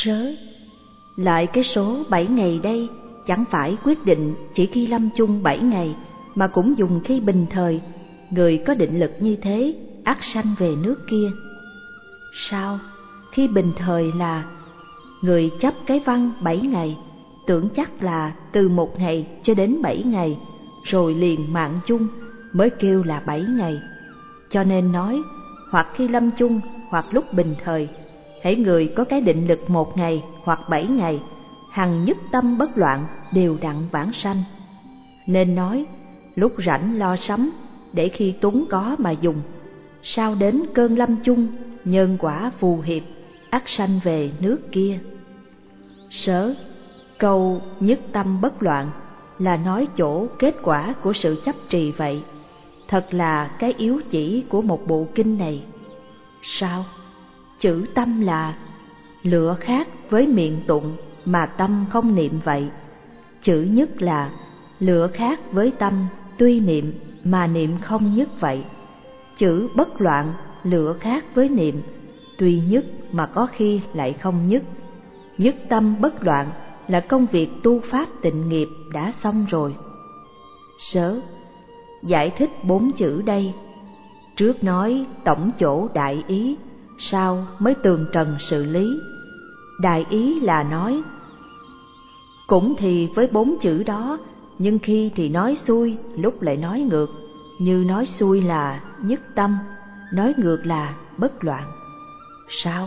Sớ, lại cái số 7 ngày đây chẳng phải quyết định chỉ khi lâm chung 7 ngày, mà cũng dùng khi bình thời. Người có định lực như thế ắt sanh về nước kia. Sao? Khi bình thời là người chấp cái văn 7 ngày, tưởng chắc là từ 1 ngày cho đến 7 ngày, rồi liền mạng chung mới kêu là 7 ngày. Cho nên nói, hoặc khi lâm chung hoặc lúc bình thời, hễ người có cái định lực 1 ngày hoặc 7 ngày, hằng nhất tâm bất loạn, đều đặn vãng sanh. Nên nói, lúc rảnh lo sắm, để khi túng có mà dùng. Sao đến cơn lâm chung, nhân quả phù hiệp, ắt sanh về nước kia. Sớ, câu nhất tâm bất loạn là nói chỗ kết quả của sự chấp trì vậy. Thật là cái yếu chỉ của một bộ kinh này. Sao? Chữ tâm là lựa khác với miệng tụng mà tâm không niệm vậy. Chữ nhất là lựa khác với tâm tuy niệm mà niệm không nhất vậy. Chữ bất loạn lựa khác với niệm tuy nhất mà có khi lại không nhất. Nhất tâm bất loạn là công việc tu pháp tịnh nghiệp đã xong rồi. Sớ, giải thích 4 chữ đây. Trước nói tổng chỗ đại ý, sau mới tường trần sự lý. Đại ý là nói, cũng thì với 4 chữ đó, nhưng khi thì nói xuôi, lúc lại nói ngược. Như nói xuôi là nhất tâm, nói ngược là bất loạn. Sao?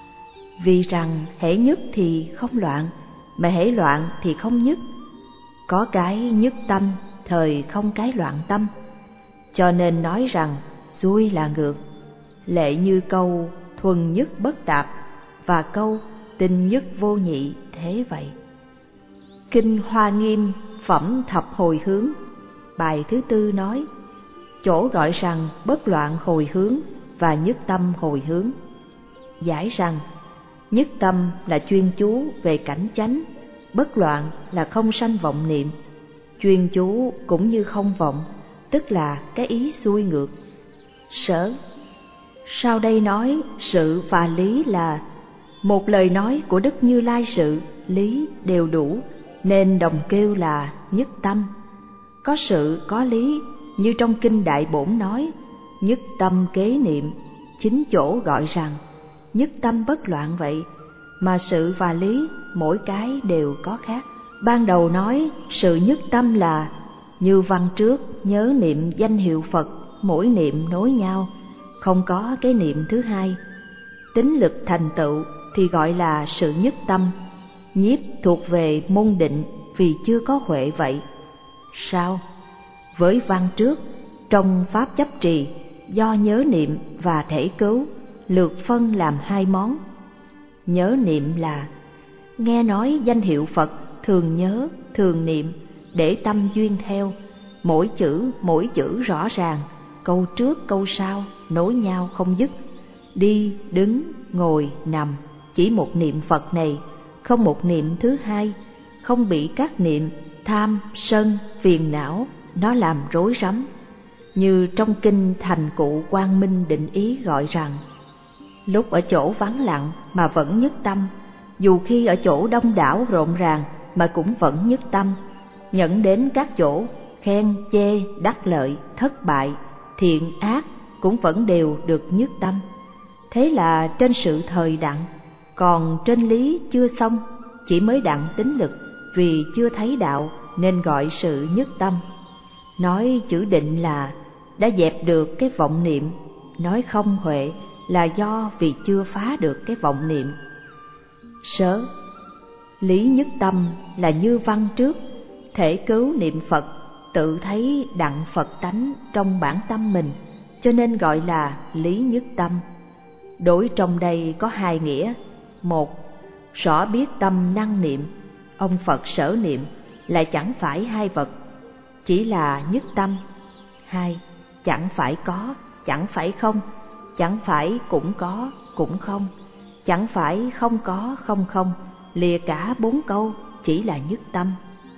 Vì rằng hễ nhất thì không loạn, mà hễ loạn thì không nhất. Có cái nhất tâm, thời không cái loạn tâm. Cho nên nói rằng xuôi là ngược. Lệ như câu thuần nhất bất tạp và câu tinh nhất vô nhị thế vậy. Kinh Hoa Nghiêm phẩm thập hồi hướng, bài thứ 4 nói, chỗ gọi rằng bất loạn hồi hướng và nhất tâm hồi hướng. Giải rằng nhất tâm là chuyên chú về cảnh chánh, bất loạn là không sanh vọng niệm. Chuyên chú cũng như không vọng, tức là cái ý xuôi ngược. Sớ, sau đây nói sự và lý là một lời nói của Đức Như Lai, sự, lý đều đủ, nên đồng kêu là nhất tâm. Có sự có lý, như trong kinh Đại Bổn nói, nhất tâm kế niệm, chính chỗ gọi rằng nhất tâm bất loạn vậy. Mà sự và lý mỗi cái đều có khác. Ban đầu nói sự nhất tâm là như văn trước nhớ niệm danh hiệu Phật, mỗi niệm nối nhau, không có cái niệm thứ hai. Tính lực thành tựu thì gọi là sự nhất tâm. Nhiếp thuộc về môn định vì chưa có huệ vậy. Sao? Với văn trước, trong pháp chấp trì, do nhớ niệm và thể cứu, lược phân làm 2 món. Nhớ niệm là nghe nói danh hiệu Phật, thường nhớ, thường niệm, để tâm duyên theo, mỗi chữ rõ ràng, câu trước câu sau, nối nhau không dứt. Đi, đứng, ngồi, nằm, chỉ một niệm Phật này, không một niệm thứ hai, không bị các niệm tham, sân, phiền não nó làm rối rắm. Như trong kinh Thành Cụ Quang Minh Định Ý gọi rằng, lúc ở chỗ vắng lặng mà vẫn nhất tâm, dù khi ở chỗ đông đảo rộn ràng mà cũng vẫn nhất tâm. Nhận đến các chỗ khen, chê, đắc lợi, thất bại, thiện, ác cũng vẫn đều được nhất tâm. Thế là trên sự thời đặng, còn trên lý chưa xong, chỉ mới đặng tính lực, vì chưa thấy đạo nên gọi sự nhất tâm. Nói chữ định là đã dẹp được cái vọng niệm, nói không huệ là do vì chưa phá được cái vọng niệm. Sớ, lý nhất tâm là như văn trước, thể cứu niệm Phật, tự thấy đặng Phật tánh trong bản tâm mình, cho nên gọi là lý nhất tâm. Đối trong đây có 2 nghĩa. Một, rõ biết tâm năng niệm, ông Phật sở niệm lại chẳng phải 2 vật, chỉ là nhất tâm. 2, chẳng phải có, chẳng phải không, chẳng phải cũng có, cũng không, chẳng phải không có, không không, lìa cả 4 câu chỉ là nhất tâm.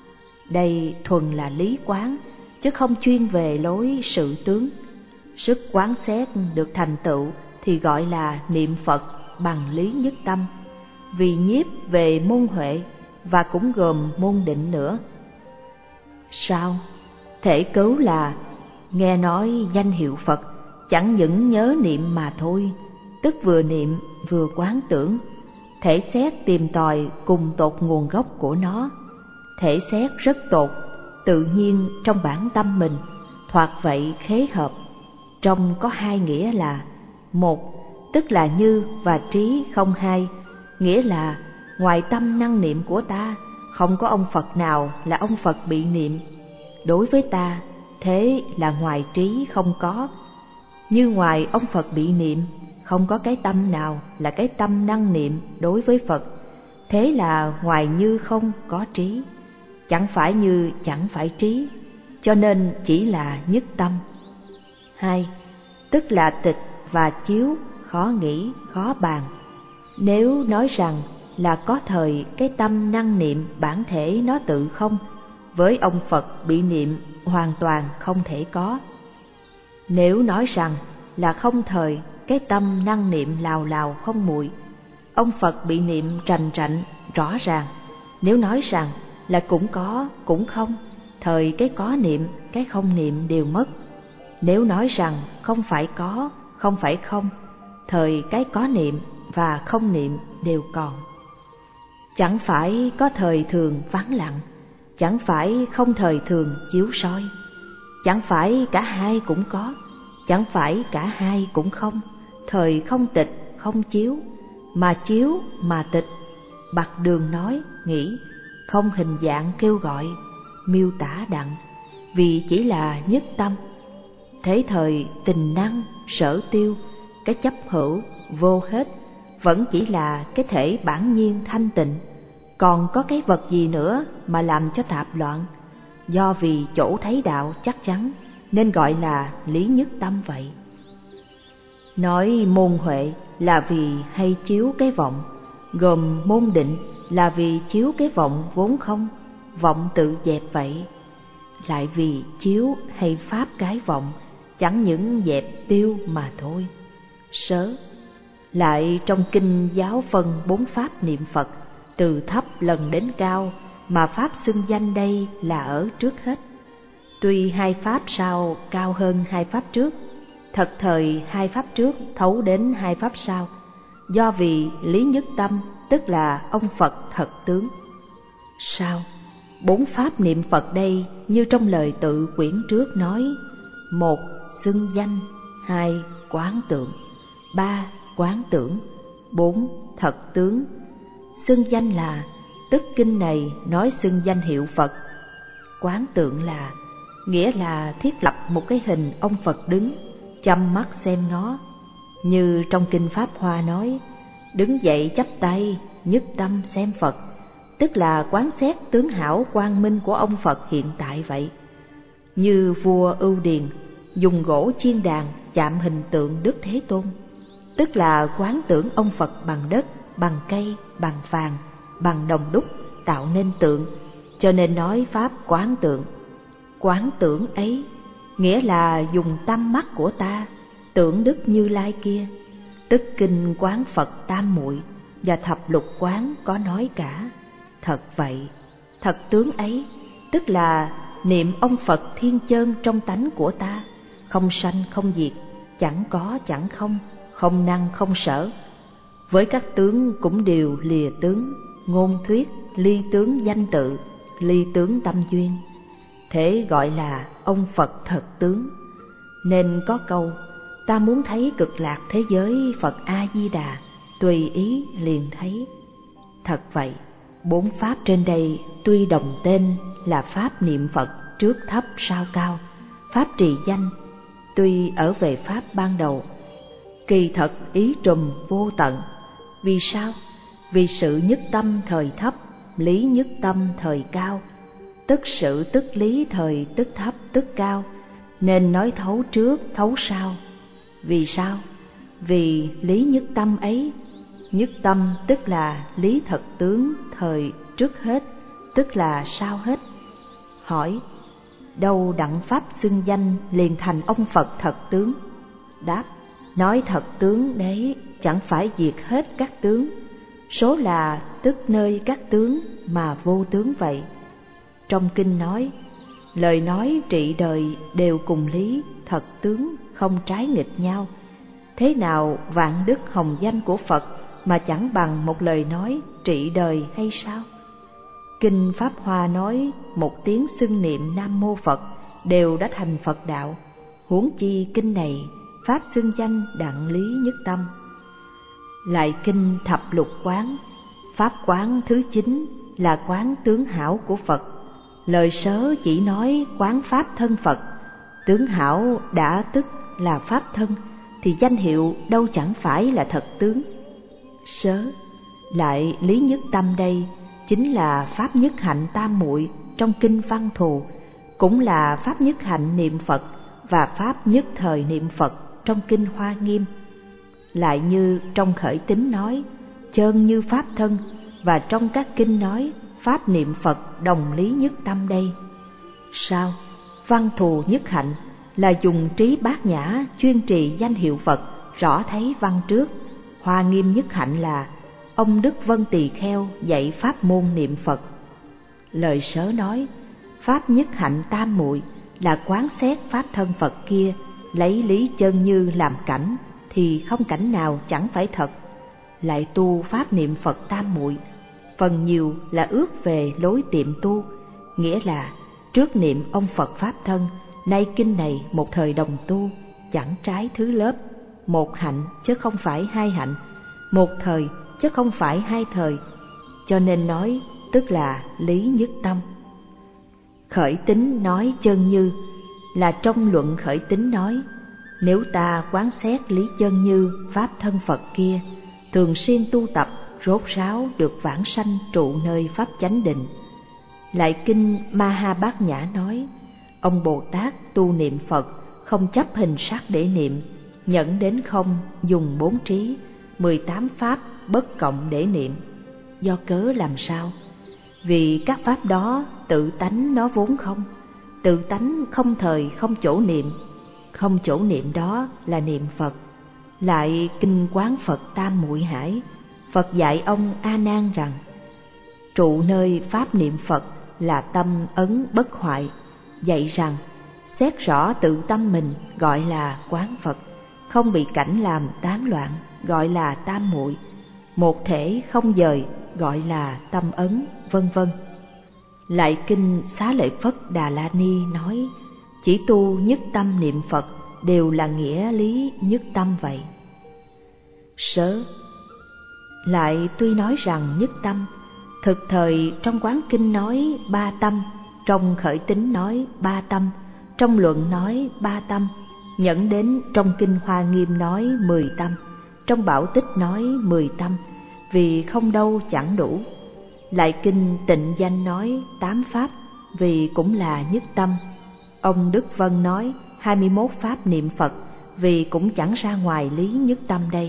Đây thuần là lý quán, chứ không chuyên về lối sự tướng. Sức quán xét được thành tựu thì gọi là niệm Phật bằng lý nhất tâm. vì nhiếp về môn huệ và cũng gồm môn định nữa. Sao? Thể cấu là nghe nói danh hiệu Phật chẳng những nhớ niệm mà thôi, tức vừa niệm vừa quán tưởng, thể xét tìm tòi cùng tột nguồn gốc của nó. Thể xét rất tột, tự nhiên trong bản tâm mình, thoạt vậy khế hợp. Trong có hai nghĩa là: một, tức là như và trí không hai, nghĩa là ngoài tâm năng niệm của ta, không có ông Phật nào là ông Phật bị niệm. Đối với ta, thế là ngoài trí không có. Như ngoài ông Phật bị niệm, không có cái tâm nào là cái tâm năng niệm đối với Phật. Thế là ngoài như không có trí, chẳng phải như chẳng phải trí, cho nên chỉ là nhất tâm. Hai, tức là tịch và chiếu, khó nghĩ, khó bàn. Nếu nói rằng là có thời cái tâm năng niệm bản thể nó tự không, với ông Phật bị niệm hoàn toàn không thể có. Nếu nói rằng là không thời cái tâm năng niệm lào lào không muội, ông Phật bị niệm trành trạnh rõ ràng. Nếu nói rằng là cũng có cũng không, thời cái có niệm cái không niệm đều mất. Nếu nói rằng không phải có không phải không, thời cái có niệm và không niệm đều còn. Chẳng phải có thời thường vắng lặng, chẳng phải không thời thường chiếu soi, chẳng phải cả hai cũng có, chẳng phải cả hai cũng không. Thời không tịch không chiếu, mà chiếu mà tịch, bặt đường nói nghĩ, không hình dạng kêu gọi, miêu tả đặng, vì chỉ là nhất tâm. Thế thời tình năng sở tiêu, cái chấp hữu vô hết, vẫn chỉ là cái thể bản nhiên thanh tịnh. Còn có cái vật gì nữa mà làm cho tạp loạn? Do vì chỗ thấy đạo chắc chắn nên gọi là lý nhất tâm vậy. Nói môn huệ là vì hay chiếu cái vọng, gồm môn định là vì chiếu cái vọng vốn không, vọng tự dẹp vậy. Lại vì chiếu hay pháp cái vọng, chẳng những dẹp tiêu mà thôi. Sớ lại trong kinh giáo phân 4 pháp niệm Phật, từ thấp lần đến cao, mà pháp xưng danh đây là ở trước hết. Tuy hai pháp sau cao hơn hai pháp trước, thật thời hai pháp trước thấu đến hai pháp sau, do vì lý nhất tâm tức là ông Phật thật tướng. Sao? 4 pháp niệm Phật đây như trong lời tự quyển trước nói: 1. Xưng danh, 2. Quán tưởng, 3. Quán tưởng, 4. Thật tướng. Xưng danh là tức kinh này nói xưng danh hiệu Phật. Quán tưởng là nghĩa là thiết lập một cái hình ông Phật đứng, chăm mắt xem ngó. Như trong kinh Pháp Hoa nói: đứng dậy chắp tay, nhất tâm xem Phật, tức là quán xét tướng hảo quang minh của ông Phật hiện tại vậy. Như vua Ưu Điền dùng gỗ chiên đàn chạm hình tượng Đức Thế Tôn, tức là quán tưởng ông Phật bằng đất, bằng cây, bằng vàng, bằng đồng đúc tạo nên tượng, cho nên nói pháp quán tượng. Quán tưởng ấy nghĩa là dùng tâm mắt của ta tưởng Đức Như Lai kia, tức kinh quán Phật tam muội và thập lục quán có nói cả. Thật vậy, thật tướng ấy tức là niệm ông Phật thiên chơn trong tánh của ta, không sanh không diệt, chẳng có chẳng không, không năng không sở. Với các tướng cũng đều lìa tướng, ngôn thuyết, ly tướng danh tự, ly tướng tâm duyên. Thế gọi là ông Phật thật tướng. Nên có câu: ta muốn thấy cực lạc thế giới Phật A-di-đà, tùy ý liền thấy. Thật vậy, 4 pháp trên đây tuy đồng tên là pháp niệm Phật trước thấp sau cao, pháp trì danh, tuy ở về pháp ban đầu, kỳ thật ý trùm vô tận. Vì sao? Vì sự nhất tâm thời thấp, lý nhất tâm thời cao, tức sự tức lý thời tức thấp tức cao, nên nói thấu trước thấu sau. Vì sao? Vì lý nhất tâm ấy, nhất tâm tức là lý thật tướng thời trước hết, tức là sau hết. Hỏi: đâu đặng pháp xưng danh liền thành ông Phật thật tướng? Đáp: nói thật tướng đấy chẳng phải diệt hết các tướng. số là tức nơi các tướng mà vô tướng vậy. Trong kinh nói, lời nói trị đời đều cùng lý, thật tướng không trái nghịch nhau. Thế nào vạn đức hồng danh của Phật mà chẳng bằng một lời nói trị đời hay sao? Kinh Pháp Hoa nói một tiếng xưng niệm Nam Mô Phật đều đã thành Phật đạo, huống chi kinh này Pháp xưng danh đặng lý nhất tâm. Lại kinh Thập Lục Quán, Pháp quán thứ 9 là quán tướng hảo của Phật. Lời sớ chỉ nói quán Pháp thân Phật, tướng hảo đã tức là Pháp thân, thì danh hiệu đâu chẳng phải là thật tướng. Sớ lại lý nhất tâm đây chính là Pháp nhất hạnh tam muội trong kinh Văn Thù, cũng là Pháp nhất hạnh niệm Phật và Pháp nhất thời niệm Phật trong kinh Hoa Nghiêm. Lại như trong Khởi Tín nói chơn như Pháp thân, và trong các kinh nói Pháp niệm Phật đồng lý nhất tâm đây. Sao? Văn Thù nhất hạnh là dùng trí bát nhã chuyên trì danh hiệu Phật, rõ thấy văn trước. Hoa Nghiêm nhất hạnh là ông Đức Vân Tỳ Kheo dạy pháp môn niệm Phật. Lời sớ nói Pháp nhất hạnh tam muội là quán xét Pháp thân Phật kia, lấy lý chân như làm cảnh, thì không cảnh nào chẳng phải thật. Lại tu Pháp niệm Phật tam muội, phần nhiều là ước về lối tiệm tu, nghĩa là trước niệm ông Phật Pháp thân, nay kinh này một thời đồng tu, chẳng trái thứ lớp, một hạnh chứ không phải hai hạnh, một thời chứ không phải hai thời, cho nên nói tức là lý nhất tâm. Khởi Tín nói chân như là trong luận Khởi Tín nói, nếu ta quán xét lý chân như Pháp thân Phật kia, thường xuyên tu tập, rốt ráo được vãng sanh trụ nơi Pháp chánh định. Lại kinh Ma Ha Bát Nhã nói, ông Bồ Tát tu niệm Phật không chấp hình sắc để niệm, nhẫn đến không, dùng 4 trí, 18 pháp bất cộng để niệm. Do cớ làm sao? Vì các pháp đó tự tánh nó vốn không, tự tánh không thời không chỗ niệm, không chỗ niệm đó là niệm Phật. Lại kinh Quán Phật Tam Muội Hải, Phật dạy ông A Nan rằng trụ nơi pháp niệm Phật là tâm ấn bất hoại, dạy rằng xét rõ tự tâm mình gọi là quán Phật, không bị cảnh làm tán loạn gọi là tam muội, một thể không dời gọi là tâm ấn, vân vân. Lại kinh Xá Lợi Phất Đà La Ni nói chỉ tu nhất tâm niệm Phật đều là nghĩa lý nhất tâm vậy. Sớ lại tuy nói rằng nhất tâm, thực thời trong Quán Kinh nói ba tâm, trong Khởi Tín nói ba tâm, trong luận nói ba tâm, nhẫn đến trong kinh Hoa Nghiêm nói 10 tâm, trong Bảo Tích nói 10 tâm, vì không đâu chẳng đủ. Lại kinh Tịnh Danh nói 8 pháp, vì cũng là nhất tâm. Ông Đức Vân nói 21 pháp niệm Phật, vì cũng chẳng ra ngoài lý nhất tâm đây.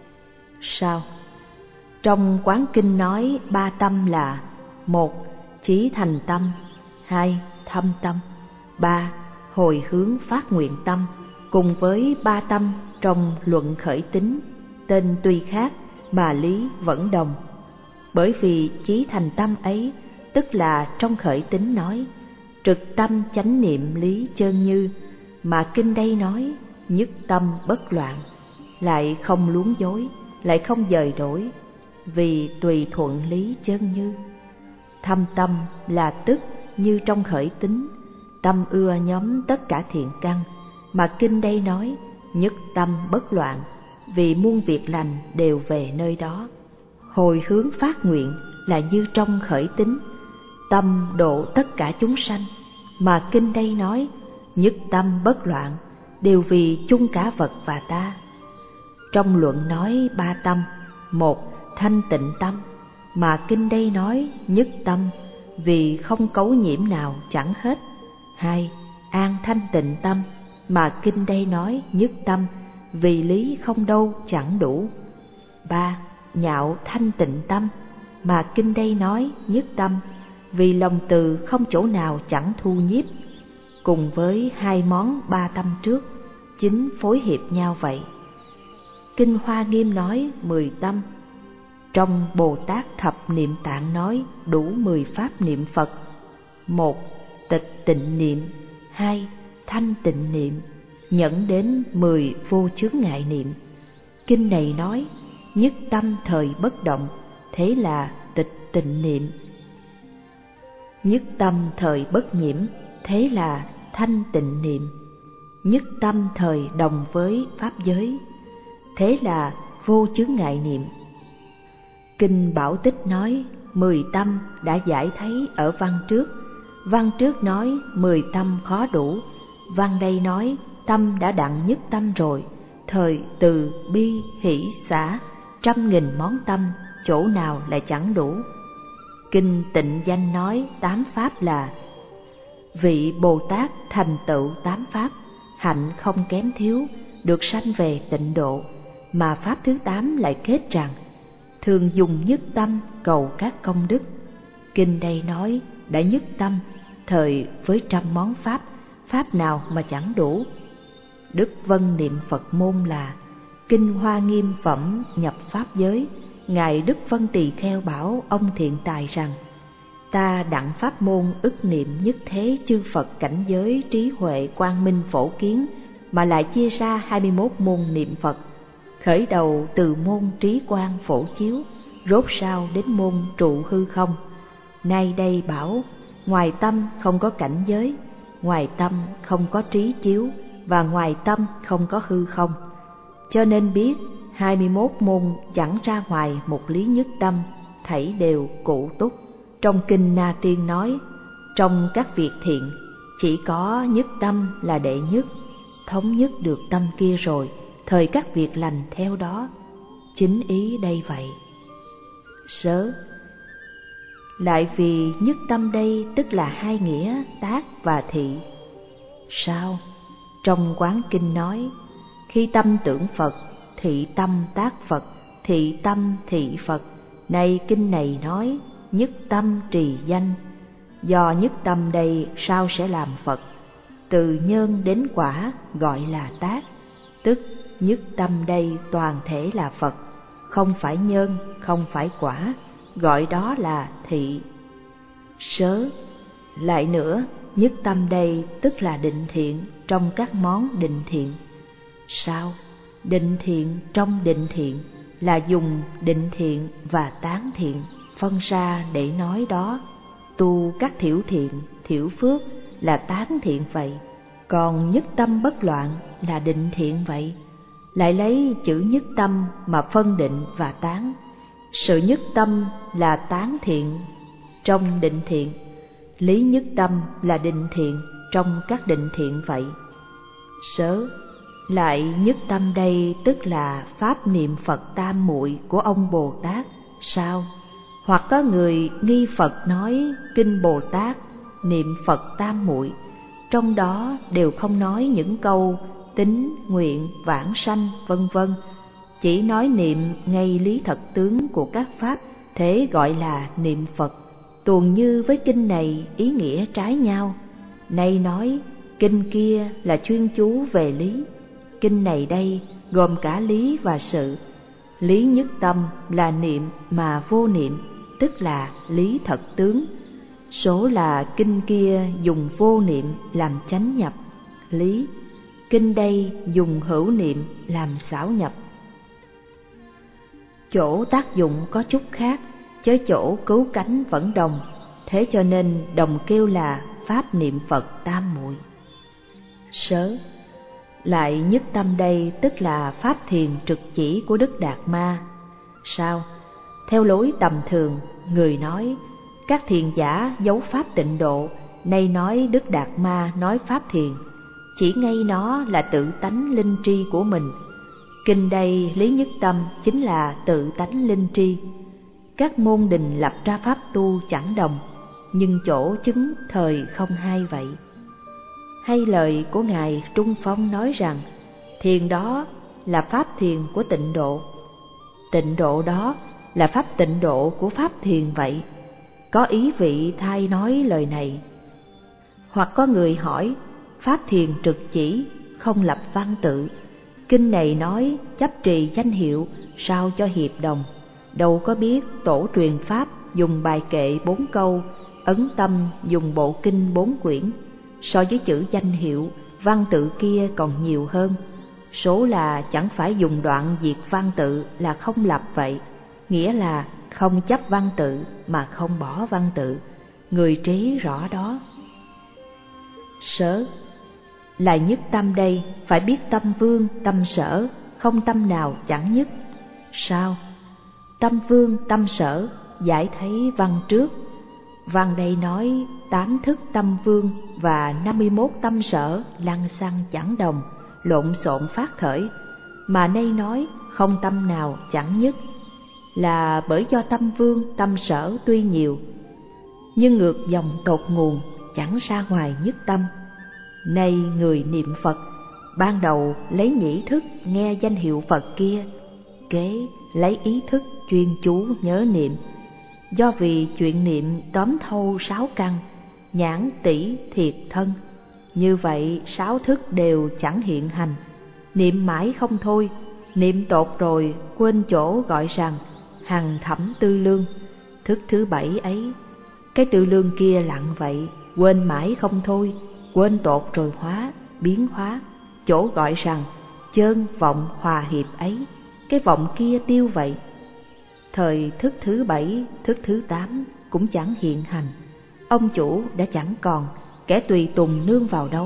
Sao? Trong Quán Kinh nói ba tâm là: 1. Chí thành tâm, 2. Thâm tâm, 3. Hồi hướng phát nguyện tâm, cùng với ba tâm trong luận Khởi Tín, tên tuy khác mà lý vẫn đồng. Bởi vì chí thành tâm ấy, tức là trong Khởi Tín nói trực tâm chánh niệm lý chơn như, mà kinh đây nói nhất tâm bất loạn, lại không luống dối, lại không dời đổi, vì tùy thuận lý chơn như. Thâm tâm là tức như trong Khởi Tín, tâm ưa nhóm tất cả thiện căn, mà kinh đây nói nhất tâm bất loạn, vì muôn việc lành đều về nơi đó. Hồi hướng phát nguyện là như trong Khởi Tín, tâm độ tất cả chúng sanh, mà kinh đây nói nhất tâm bất loạn, đều vì chung cả vật và ta. Trong luận nói ba tâm: 1. Thanh tịnh tâm, mà kinh đây nói nhất tâm, vì không cấu nhiễm nào chẳng hết. 2. An thanh tịnh tâm, mà kinh đây nói nhất tâm, vì lý không đâu chẳng đủ. 3. Nhạo thanh tịnh tâm, mà kinh đây nói nhất tâm, vì lòng từ không chỗ nào chẳng thu nhiếp. Cùng với hai món ba tâm trước, chính phối hiệp nhau vậy. Kinh Hoa Nghiêm nói 10 tâm, Trong Bồ Tát Thập Niệm Tạng nói đủ 10 pháp niệm Phật: 1. Tịch tịnh niệm. 2. Thanh tịnh niệm, nhẫn đến 10 vô chướng ngại niệm. Kinh này nói nhất tâm thời bất động, thế là tịch tịnh niệm. Nhất tâm thời bất nhiễm, thế là thanh tịnh niệm. Nhất tâm thời đồng với pháp giới, thế là vô chướng ngại niệm. Kinh Bảo Tích nói 10 tâm đã giải thấy ở văn trước. Văn trước nói 10 tâm khó đủ, văn đây nói tâm đã đặng nhất tâm rồi. Thời từ bi hỷ xả, 100.000 món tâm, chỗ nào lại chẳng đủ. Kinh Tịnh Danh nói 8 pháp là: vị Bồ Tát thành tựu 8 pháp, hạnh không kém thiếu, được sanh về tịnh độ. Mà pháp thứ 8 lại kết rằng: thường dùng nhất tâm cầu các công đức. Kinh đây nói đã nhất tâm, thời với 100 món pháp, pháp nào mà chẳng đủ. Đức Vân niệm Phật môn là: Kinh Hoa Nghiêm Phẩm nhập pháp giới, ngài Đức Vân Tỳ Kheo bảo ông Thiện Tài rằng: ta đặng pháp môn ức niệm nhất thế chư Phật cảnh giới trí huệ quang minh phổ kiến, mà lại chia ra 21 môn niệm Phật, khởi đầu từ môn trí quang phổ chiếu, rốt rao đến môn trụ hư không. Nay đây bảo ngoài tâm không có cảnh giới, ngoài tâm không có trí chiếu, và ngoài tâm không có hư không. Cho nên biết 21 môn chẳng ra ngoài một lý nhất tâm, thảy đều cụ túc. Trong Kinh Na Tiên nói: trong các việc thiện chỉ có nhất tâm là đệ nhất, thống nhất được tâm kia rồi, thời các việc lành theo đó. Chính ý đây vậy. Sớ lại vì nhất tâm đây tức là hai nghĩa tác và thị. Sao? Trong Quán Kinh nói: khi tâm tưởng Phật, thị tâm tác Phật, thị tâm thị Phật. Nay kinh này nói nhất tâm trì danh. Do nhất tâm đây sao sẽ làm Phật? Từ nhân đến quả gọi là tác, tức nhất tâm đây toàn thể là Phật, không phải nhân, không phải quả, gọi đó là thị. Sớ lại nữa, nhất tâm đây tức là định thiện trong các món định thiện. Sao? Định thiện trong định thiện là dùng định thiện và tán thiện phân ra để nói đó. Tu các thiểu thiện, thiểu phước là tán thiện vậy, còn nhất tâm bất loạn là định thiện vậy. Lại lấy chữ nhất tâm mà phân định và tán. Sự nhất tâm là tán thiện trong định thiện, lý nhất tâm là định thiện trong các định thiện vậy. Sớ lại nhất tâm đây tức là pháp niệm Phật tam muội của ông Bồ Tát. Sao? Hoặc có người nghi Phật nói kinh Bồ Tát niệm Phật tam muội, trong đó đều không nói những câu tín, nguyện, vãng sanh vân vân, chỉ nói niệm ngay lý thật tướng của các pháp, thế gọi là niệm Phật. Tuồn như với kinh này ý nghĩa trái nhau. Nay nói kinh kia là chuyên chú về lý, kinh này đây gồm cả lý và sự. Lý nhất tâm là niệm mà vô niệm, tức là lý thật tướng. Số là kinh kia dùng vô niệm làm chánh nhập lý, kinh đây dùng hữu niệm làm xảo nhập. Chỗ tác dụng có chút khác, chớ chỗ cứu cánh vẫn đồng, thế cho nên đồng kêu là pháp niệm Phật tam muội. Sớ lại nhất tâm đây tức là pháp thiền trực chỉ của Đức Đạt Ma. Sao? Theo lối tầm thường, người nói các thiền giả giấu pháp tịnh độ, nay nói Đức Đạt Ma nói pháp thiền, chỉ ngay nó là tự tánh linh tri của mình. Kinh đây lý nhất tâm chính là tự tánh linh tri. Các môn đình lập ra pháp tu chẳng đồng, nhưng chỗ chứng thời không hai vậy. Hay lời của Ngài Trung Phong nói rằng thiền đó là pháp thiền của tịnh độ, tịnh độ đó là pháp tịnh độ của pháp thiền vậy. Có ý vị thay nói lời này. Hoặc có người hỏi pháp thiền trực chỉ không lập văn tự, kinh này nói chấp trì danh hiệu sao cho hiệp đồng. đâu có biết tổ truyền pháp dùng bài kệ 4 câu, ấn tâm dùng bộ kinh 4 quyển. So với chữ danh hiệu, văn tự kia còn nhiều hơn. Số là chẳng phải dùng đoạn diệt văn tự là không lập vậy, nghĩa là không chấp văn tự mà không bỏ văn tự. Người trí rõ đó. Sở là nhất tâm đây, phải biết tâm vương, tâm sở, không tâm nào chẳng nhất. Sao? Tâm vương, tâm sở, giải thấy văn trước. Văn đây nói 8 thức tâm vương và 51 tâm sở lăng xăng chẳng đồng, lộn xộn phát khởi, mà nay nói không tâm nào chẳng nhất, là bởi do tâm vương, tâm sở tuy nhiều, nhưng ngược dòng tột nguồn, chẳng ra ngoài nhất tâm. Nay người niệm Phật, ban đầu lấy nhĩ thức nghe danh hiệu Phật kia, kế lấy ý thức chuyên chú nhớ niệm. Do vì chuyện niệm tóm thâu 6 căn, nhãn tỷ thiệt thân, như vậy 6 thức đều chẳng hiện hành. Niệm mãi không thôi, niệm tột rồi quên chỗ gọi rằng hằng thẩm tư lương, thức thứ 7 ấy. Cái tư lương kia lặng vậy, quên mãi không thôi, quên tột rồi biến hóa, chỗ gọi rằng chơn vọng hòa hiệp ấy, cái vọng kia tiêu vậy. Thời thức thứ 7, thức thứ 8 cũng chẳng hiện hành, ông chủ đã chẳng còn, kẻ tùy tùng nương vào đâu.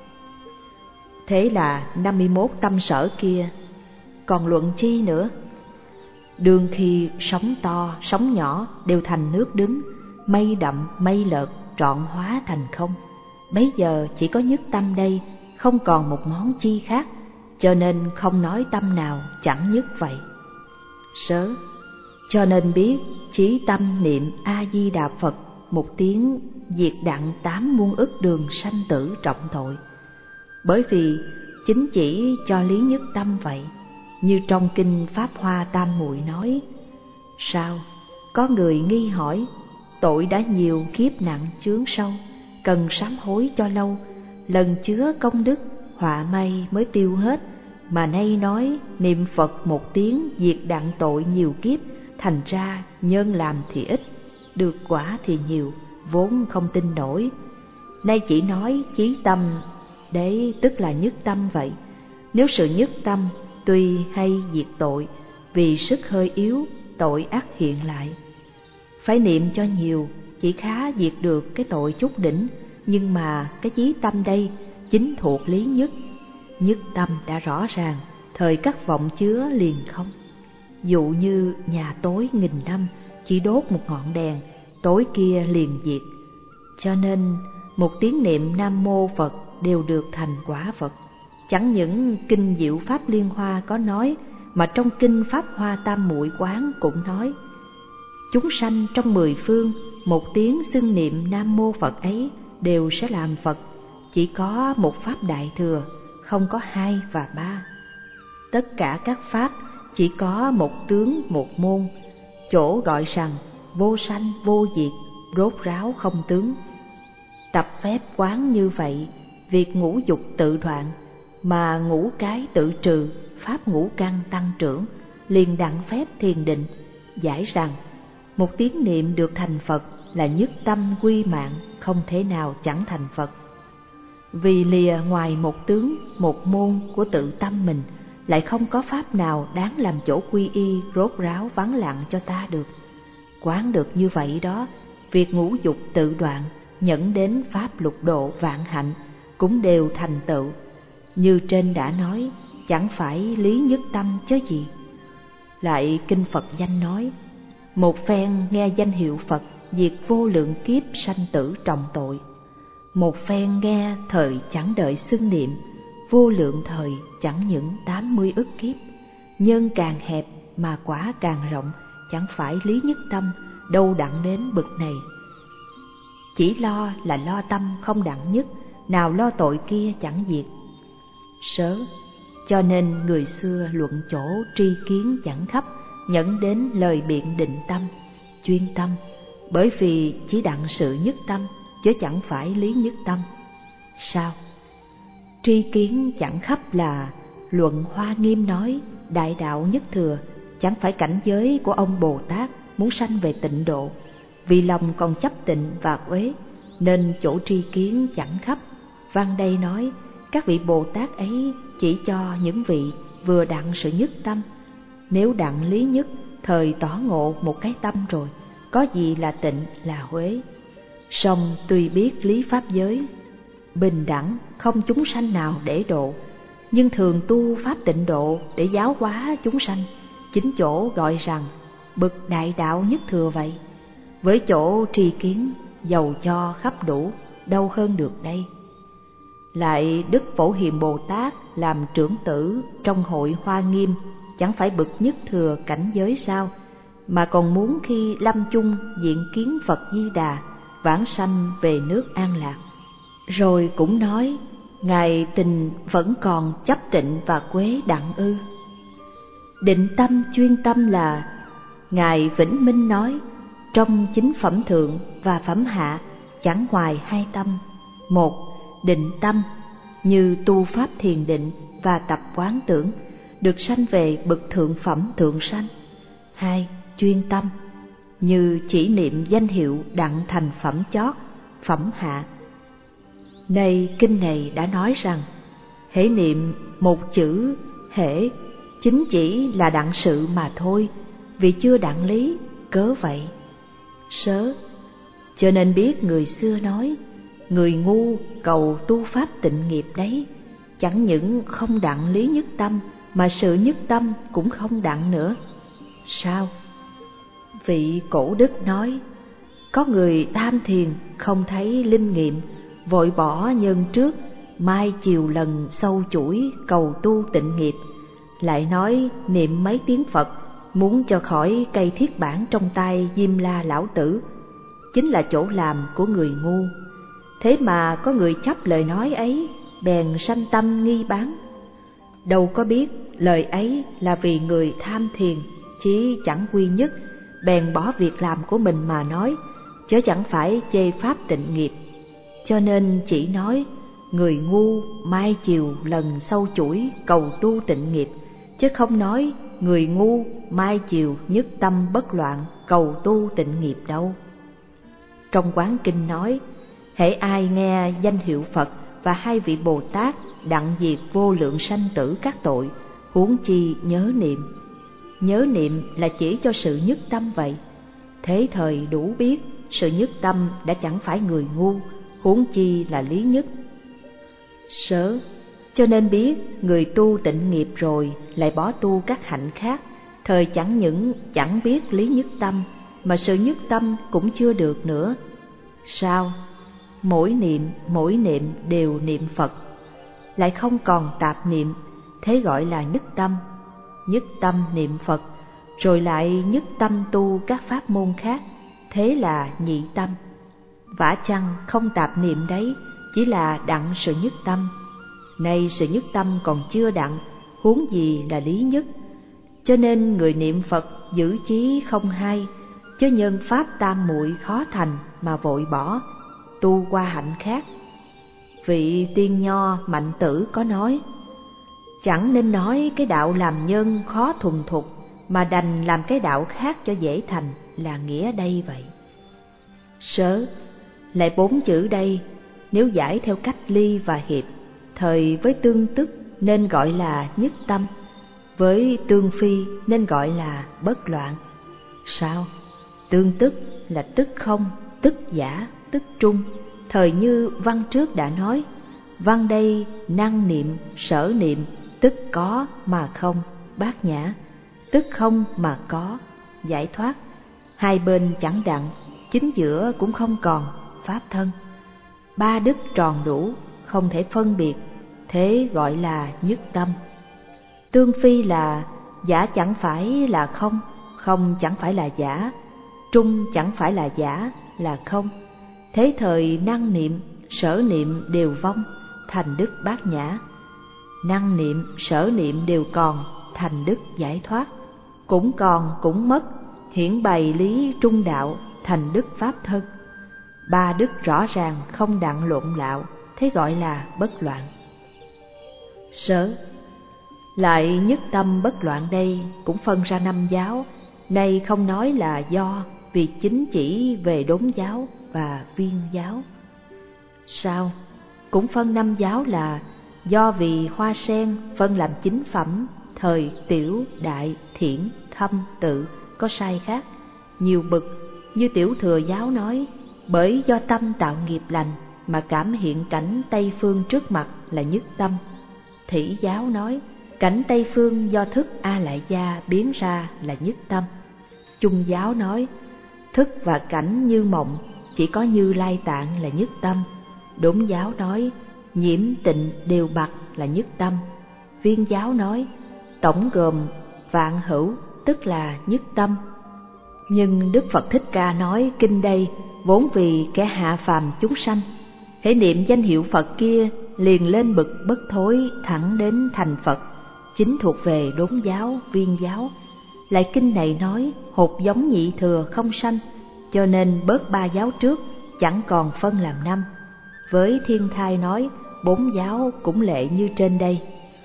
Thế là 51 tâm sở kia còn luận chi nữa? Đương khi sóng to, sóng nhỏ đều thành nước đứng, mây đậm, mây lợt trọn hóa thành không. Bấy giờ chỉ có nhất tâm đây, không còn một món chi khác, cho nên không nói tâm nào chẳng nhất vậy. Sớ, cho nên biết chí tâm niệm A-di-đà Phật một tiếng diệt đặng 8 muôn ức đường sanh tử trọng tội. Bởi vì chính chỉ cho lý nhất tâm vậy, như trong kinh Pháp Hoa Tam Muội nói. Sao? Có người nghi hỏi, tội đã nhiều kiếp nặng chướng sâu, cần sám hối cho lâu, lần chứa công đức, họa may mới tiêu hết, mà nay nói niệm Phật một tiếng diệt đặng tội nhiều kiếp, thành ra nhân làm thì ít, được quả thì nhiều, vốn không tin nổi. Nay chỉ nói chí tâm, đấy tức là nhất tâm vậy. Nếu sự nhất tâm tuy hay diệt tội, vì sức hơi yếu, tội ắt hiện lại. Phải niệm cho nhiều, chỉ khá diệt được cái tội chút đỉnh, nhưng mà cái chí tâm đây chính thuộc lý nhất. Nhất tâm đã rõ ràng, thời các vọng chứa liền không. Dụ như nhà tối nghìn năm, chỉ đốt một ngọn đèn, tối kia liền diệt. Cho nên một tiếng niệm Nam Mô Phật đều được thành quả Phật. Chẳng những kinh Diệu Pháp Liên Hoa có nói, mà trong kinh Pháp Hoa Tam Muội Quán cũng nói. Chúng sanh trong 10 phương, một tiếng xưng niệm Nam Mô Phật ấy đều sẽ làm Phật. Chỉ có một Pháp Đại Thừa, không có 2 và 3. Tất cả các Pháp chỉ có một tướng một môn, chỗ gọi rằng vô sanh vô diệt, rốt ráo không tướng. Tập phép quán như vậy, việc ngũ dục tự đoạn, mà ngũ cái tự trừ, pháp ngũ căn tăng trưởng, liền đặng phép thiền định, giải rằng một tiếng niệm được thành Phật là nhất tâm quy mạng, không thể nào chẳng thành Phật. Vì lìa ngoài một tướng, một môn của tự tâm mình, lại không có pháp nào đáng làm chỗ quy y rốt ráo vắng lặng cho ta được. Quán được như vậy đó, việc ngũ dục tự đoạn, nhẫn đến pháp lục độ vạn hạnh cũng đều thành tựu. Như trên đã nói, chẳng phải lý nhất tâm chớ gì. Lại kinh Phật danh nói, một phen nghe danh hiệu Phật diệt vô lượng kiếp sanh tử trọng tội. Một phen nghe thời chẳng đợi xưng niệm, vô lượng thời chẳng những 80 ức kiếp. Nhân càng hẹp mà quả càng rộng, chẳng phải lý nhất tâm đâu đặng đến bực này. Chỉ lo là lo tâm không đặng nhất, nào lo tội kia chẳng diệt. Sớ, cho nên người xưa luận chỗ tri kiến chẳng khắp, nhẫn đến lời biện định tâm, chuyên tâm, bởi vì chỉ đặng sự nhất tâm, chứ chẳng phải lý nhất tâm. Sao? Tri kiến chẳng khắp là luận Hoa Nghiêm nói, đại đạo nhất thừa, chẳng phải cảnh giới của ông Bồ Tát muốn sanh về tịnh độ, vì lòng còn chấp tịnh và uế, nên chỗ tri kiến chẳng khắp. Văn đây nói, các vị Bồ Tát ấy chỉ cho những vị vừa đặng sự nhất tâm. Nếu đặng lý nhất, thời tỏ ngộ một cái tâm rồi, có gì là tịnh là uế. Song tuy biết lý pháp giới bình đẳng, không chúng sanh nào để độ, nhưng thường tu pháp tịnh độ để giáo hóa chúng sanh, chính chỗ gọi rằng bậc đại đạo nhất thừa vậy. Với chỗ tri kiến dầu cho khắp đủ, đâu hơn được đây. Lại Đức Phổ Hiền Bồ Tát làm trưởng tử trong hội Hoa Nghiêm, chẳng phải bậc nhất thừa cảnh giới sao, mà còn muốn khi lâm chung diện kiến Phật Di Đà, vãng sanh về nước an lạc. Rồi cũng nói, Ngài tình vẫn còn chấp tịnh và quế đặng ư? Định tâm chuyên tâm là Ngài Vĩnh Minh nói, trong chính phẩm thượng và phẩm hạ chẳng ngoài hai tâm. Một, định tâm, như tu pháp thiền định và tập quán tưởng, được sanh về bậc thượng phẩm thượng sanh. Hai, chuyên tâm, như chỉ niệm danh hiệu đặng thành phẩm chót, phẩm hạ. Nay kinh này đã nói rằng, hễ niệm một chữ hễ, chính chỉ là đặng sự mà thôi, vì chưa đặng lý, cớ vậy. Sớ, cho nên biết người xưa nói, người ngu cầu tu pháp tịnh nghiệp đấy, chẳng những không đặng lý nhất tâm, mà sự nhất tâm cũng không đặng nữa. Sao? Vị Cổ Đức nói, có người tham thiền không thấy linh nghiệm, vội bỏ nhân trước, mai chiều lần sâu chuỗi cầu tu tịnh nghiệp. Lại nói niệm mấy tiếng Phật, muốn cho khỏi cây thiết bản trong tay Diêm La lão tử, chính là chỗ làm của người ngu. Thế mà có người chấp lời nói ấy, bèn sanh tâm nghi bán. Đâu có biết lời ấy là vì người tham thiền, chí chẳng quy nhất, bèn bỏ việc làm của mình mà nói, chớ chẳng phải chê pháp tịnh nghiệp. Cho nên chỉ nói, người ngu mai chiều lần sâu chuỗi cầu tu tịnh nghiệp, chứ không nói người ngu mai chiều nhất tâm bất loạn cầu tu tịnh nghiệp đâu. Trong Quán Kinh nói, hễ ai nghe danh hiệu Phật và hai vị Bồ Tát đặng diệt vô lượng sanh tử các tội, huống chi nhớ niệm. Nhớ niệm là chỉ cho sự nhất tâm vậy. Thế thời đủ biết, sự nhất tâm đã chẳng phải người ngu, huống chi là lý nhất. Sớ, cho nên biết người tu tịnh nghiệp rồi lại bỏ tu các hạnh khác, thời chẳng những chẳng biết lý nhất tâm, mà sự nhất tâm cũng chưa được nữa. Sao? Mỗi niệm đều niệm Phật, lại không còn tạp niệm, thế gọi là nhất tâm. Nhất tâm niệm Phật, rồi lại nhất tâm tu các pháp môn khác, thế là nhị tâm. Vả chăng không tạp niệm đấy, chỉ là đặng sự nhất tâm. Nay sự nhất tâm còn chưa đặng, huống gì là lý nhất. Cho nên người niệm Phật giữ chí không hay, chớ nhân pháp tam muội khó thành mà vội bỏ, tu qua hạnh khác. Vị tiên nho Mạnh Tử có nói, chẳng nên nói cái đạo làm nhân khó thuần thục, mà đành làm cái đạo khác cho dễ thành, là nghĩa đây vậy. Sớ, lại 4 chữ đây, nếu giải theo cách ly và hiệp, thời với tương tức nên gọi là nhất tâm, với tương phi nên gọi là bất loạn. Sao? Tương tức là tức không, tức giả, tức trung. Thời như văn trước đã nói, văn đây năng niệm, sở niệm, tức có mà không, bát nhã, tức không mà có, giải thoát. Hai bên chẳng đặng, chính giữa cũng không còn, pháp thân. Ba đức tròn đủ, không thể phân biệt, thế gọi là nhất tâm. Tương phi là giả chẳng phải là không, không chẳng phải là giả, trung chẳng phải là giả, là không. Thế thời năng niệm, sở niệm đều vong, thành đức bát nhã. Năng niệm, sở niệm đều còn, thành đức giải thoát. Cũng còn cũng mất, hiển bày lý trung đạo, thành đức pháp thân. Ba đức rõ ràng không đặng lộn lạo, thế gọi là bất loạn. Sở, Lại nhất tâm bất loạn đây cũng phân ra 5 giáo, nay không nói là do vì chính chỉ về đốn giáo và viên giáo. Sao? Cũng phân 5 giáo là do vì hoa sen phân làm 9 phẩm, thời, tiểu, đại, thiển, thâm, tự, có sai khác, nhiều bậc. Như tiểu thừa giáo nói, bởi do tâm tạo nghiệp lành mà cảm hiện cảnh Tây Phương trước mặt là nhất tâm. Thủy giáo nói, cảnh Tây Phương do thức A Lại Gia biến ra là nhất tâm. Chung giáo nói, thức và cảnh như mộng, chỉ có Như Lai Tạng là nhất tâm. Đốn giáo nói, nhiễm tịnh đều bạc là nhất tâm. Viên giáo nói, tổng gồm vạn hữu tức là nhất tâm. Nhưng Đức Phật Thích Ca nói kinh đây vốn vì kẻ hạ phàm chúng sanh, hễ niệm danh hiệu Phật kia liền lên bậc bất thối thẳng đến thành Phật, chính thuộc về đốn giáo, viên giáo. Lại kinh này nói hột giống nhị thừa không sanh, cho nên bớt 3 giáo trước, chẳng còn phân làm 5. Với Thiên Thai nói 4 giáo cũng lệ như trên đây.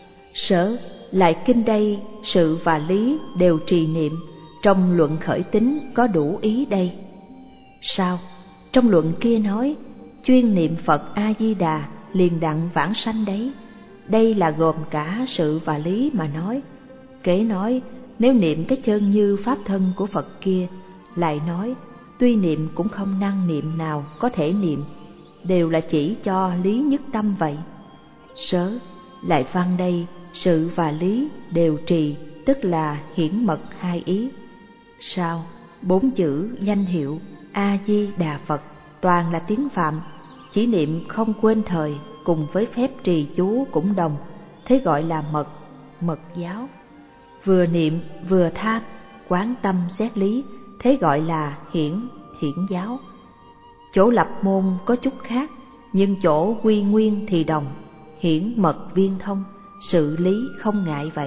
Sở lại kinh đây sự và lý đều trì niệm, trong luận khởi tính có đủ ý đây. Sao? Trong luận kia nói chuyên niệm Phật A Di Đà liền đặng vãng sanh đấy. Đây là gồm cả sự và lý mà nói. Kế nói nếu niệm cái chân như pháp thân của Phật kia, lại nói tuy niệm cũng không năng niệm nào có thể niệm, đều là chỉ cho lý nhất tâm vậy. Sớ lại văn đây sự và lý đều trì, tức là hiển mật 2 ý. Sao? 4 chữ danh hiệu A Di Đà Phật toàn là tiếng Phạm, chỉ niệm không quên thời, cùng với phép trì chú cũng đồng, thế gọi là mật giáo. Vừa niệm vừa tham, quán tâm xét lý, thế gọi là hiển giáo. Chỗ lập môn có chút khác, nhưng chỗ quy nguyên thì đồng, hiển mật viên thông, sự lý không ngại vậy.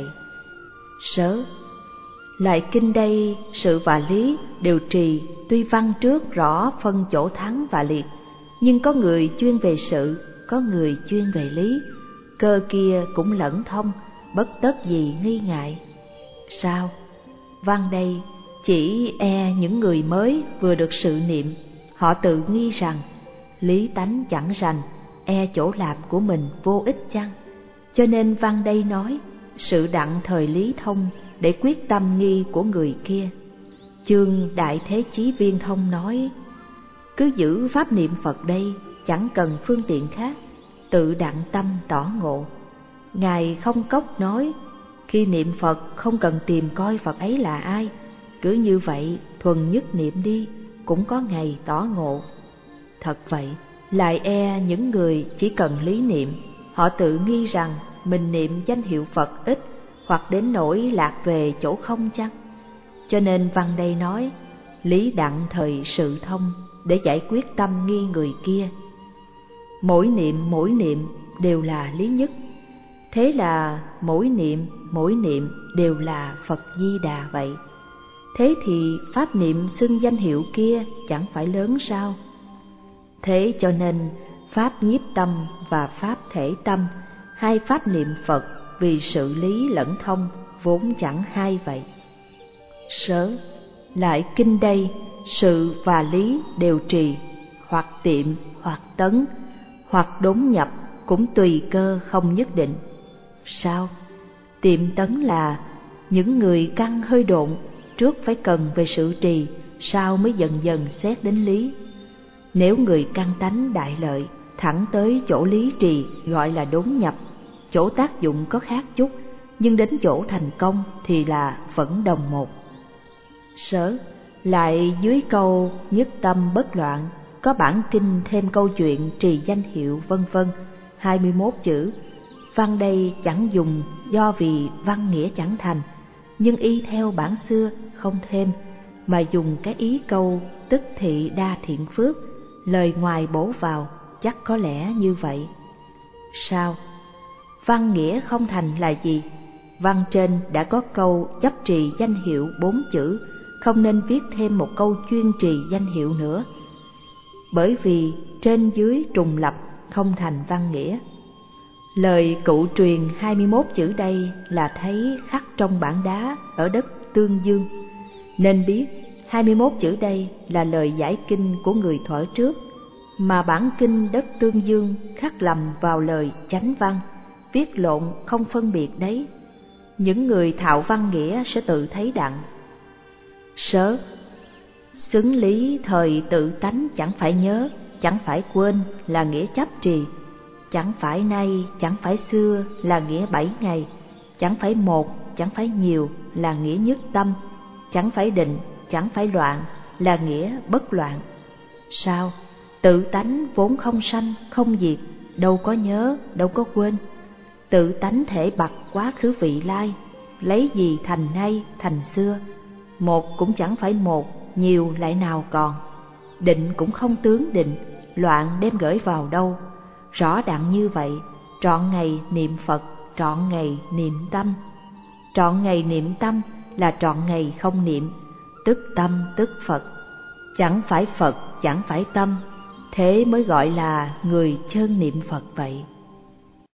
Sớ lại kinh đây sự và lý đều trì, tuy văn trước rõ phân chỗ thắng và liệt, nhưng có người chuyên về sự, có người chuyên về lý, cơ kia cũng lẫn thông, bất tất gì nghi ngại. Sao? Văn đây chỉ những người mới vừa được sự niệm, họ tự nghi rằng lý tánh chẳng rành, chỗ lạp của mình vô ích chăng? Cho nên văn đây nói sự đặng thời lý thông để quyết tâm nghi của người kia. Chương Đại Thế Chí Viên Thông nói, cứ giữ pháp niệm Phật đây, chẳng cần phương tiện khác, tự đặng tâm tỏ ngộ. Ngài Không Cốc nói, khi niệm Phật không cần tìm coi Phật ấy là ai, cứ như vậy thuần nhất niệm đi, cũng có ngày tỏ ngộ. Thật vậy, lại những người chỉ cần lý niệm, họ tự nghi rằng mình niệm danh hiệu Phật ít, hoặc đến nỗi lạc về chỗ không chăng? Cho nên văn đây nói, lý đặng thời sự thông, để giải quyết tâm nghi người kia. Mỗi niệm đều là lý nhất. Thế là mỗi niệm đều là Phật Di Đà vậy. Thế thì pháp niệm xưng danh hiệu kia chẳng phải lớn sao? Thế cho nên pháp nhiếp tâm và pháp thể tâm, 2 pháp niệm Phật vì sự lý lẫn thông vốn chẳng hai vậy. Sớ lại kinh đây sự và lý đều trì, hoặc tiệm hoặc tấn hoặc đốn nhập, cũng tùy cơ không nhất định. Sao? Tiệm tấn là những người căn hơi độn, trước phải cần về sự trì, sau mới dần dần xét đến lý. Nếu người căn tánh đại lợi, thẳng tới chỗ lý trì gọi là đốn nhập, chỗ tác dụng có khác chút, nhưng đến chỗ thành công thì là vẫn đồng một. Sớ lại dưới câu nhất tâm bất loạn, có bản kinh thêm câu chuyện trì danh hiệu vân vân, 21 chữ. Văn đây chẳng dùng do vì văn nghĩa chẳng thành, nhưng y theo bản xưa không thêm, mà dùng cái ý câu tức thị đa thiện phước, lời ngoài bổ vào, chắc có lẽ như vậy. Sao? Văn nghĩa không thành là gì? Văn trên đã có câu chấp trì danh hiệu 4 chữ, không nên viết thêm một câu chuyên trì danh hiệu nữa. Bởi vì trên dưới trùng lập không thành văn nghĩa. Lời cụ truyền 21 chữ đây là thấy khắc trong bảng đá ở đất Tương Dương, nên biết 21 chữ đây là lời giải kinh của người thuở trước, mà bản kinh đất Tương Dương khắc lầm vào lời chánh văn, viết lộn không phân biệt đấy. Những người thạo văn nghĩa sẽ tự thấy đặng. Sớ, xứng lý thời tự tánh chẳng phải nhớ, chẳng phải quên là nghĩa chấp trì, chẳng phải nay, chẳng phải xưa là nghĩa 7 ngày, chẳng phải một, chẳng phải nhiều là nghĩa nhất tâm, chẳng phải định, chẳng phải loạn là nghĩa bất loạn. Sao? Tự tánh vốn không sanh, không diệt, đâu có nhớ, đâu có quên. Tự tánh thể bặt quá khứ vị lai, lấy gì thành nay, thành xưa. Một cũng chẳng phải một, nhiều lại nào còn. Định cũng không tướng định, loạn đem gửi vào đâu. Rõ đặng như vậy, trọn ngày niệm Phật, trọn ngày niệm tâm. Trọn ngày niệm tâm là trọn ngày không niệm, tức tâm tức Phật. Chẳng phải Phật, chẳng phải tâm, thế mới gọi là người chân niệm Phật vậy.